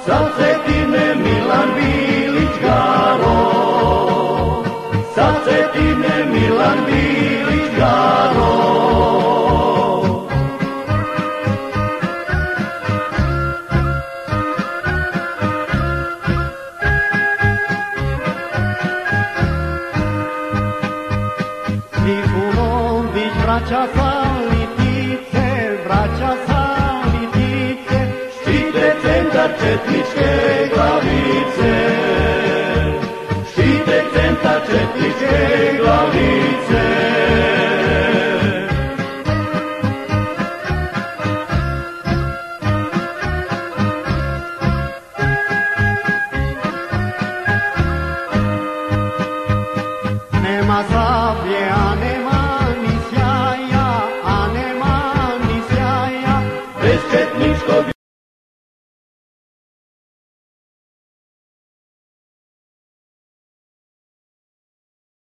sa Cetine Milan Bilić Garo, sa Cetine Milan Bilić Garo. Trifunović vraća sa Litice, vraća sa Litice, štite centar četničke glavice, štite centar četničke glavice. Nema sablje, a